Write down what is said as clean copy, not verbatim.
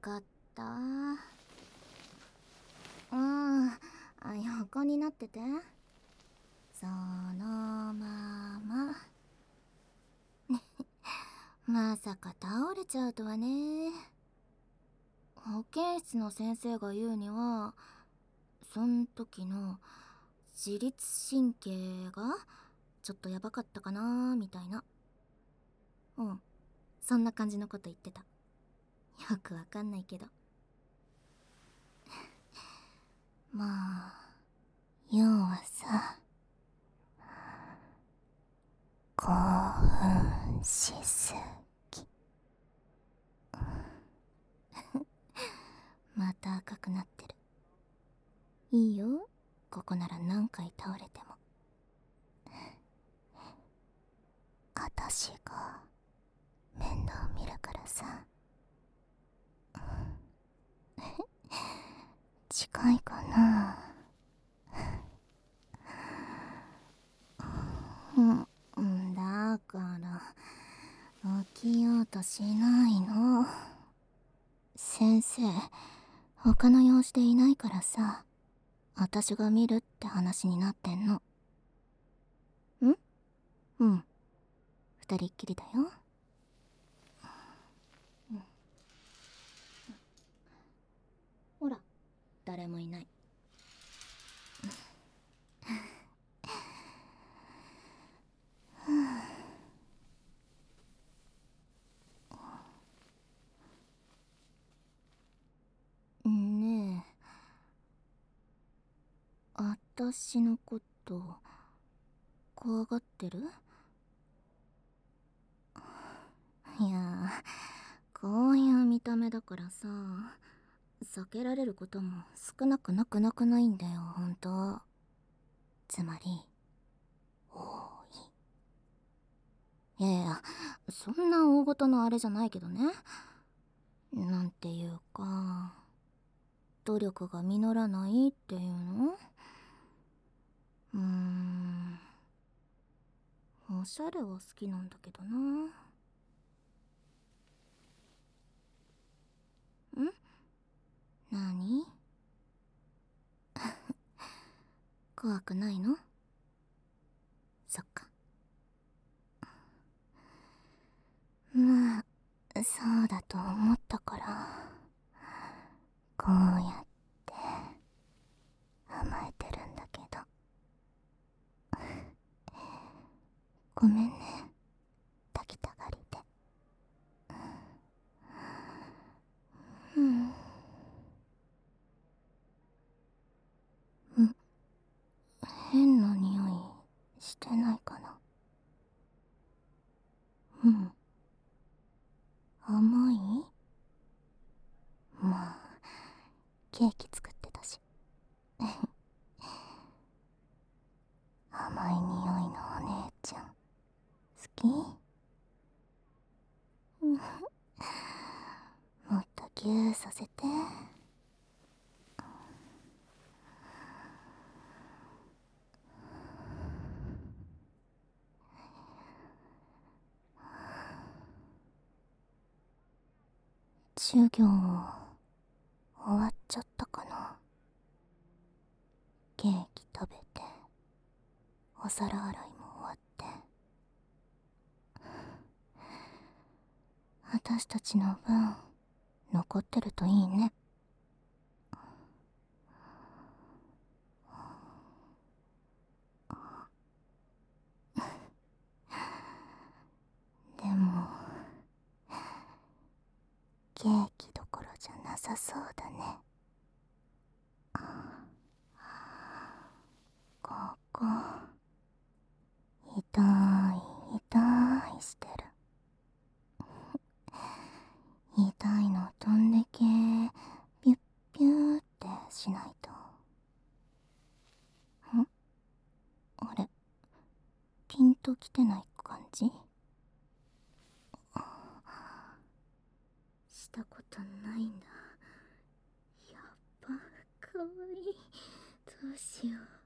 かった。横になってて。そのまま。まさか倒れちゃうとはね。保健室の先生が言うには、そん時の自律神経がちょっとやばかったかなみたいな。うん、そんな感じのこと言ってた。よくわかんないけど。まあ、要はさ、興奮しすぎ。また赤くなってる。いいよ、ここなら何回倒れても。あたしが面倒見るからさ。近いかな。だから起きようとしないの。先生他の用事でいないからさ、私が見るって話になってんの。うん、二人っきりだよ。ほら、誰もいない。ねえ、私のこと怖がってる？いや、こういう見た目だからさ、避けられることも少なくなくないんだよ、ほんと。つまり、多い。いやいや、そんな大ごとのあれじゃないけどね。なんていうか、努力が実らないっていうの？おしゃれは好きなんだけどな。何？怖くないの？そっか。まあ、そうだと思ったから、こうやって甘えてるんだけど。ごめんね、抱きたがりで。うん。変な匂いしてないかな。甘い？まあ、ケーキ作ってたし。甘い匂いのお姉ちゃん好き？もっとギューさせて。授業終わっちゃったかな。ケーキ食べてお皿洗いも終わって、私たちの分残ってるといいね。でもケーキどころじゃなさそうだね。ここ痛い痛いしてる。痛いの飛んでけ、ピュッピューってしないと。あれ、ピンときてない感じ？したことないんだ。やっぱかわいい。どうしよう。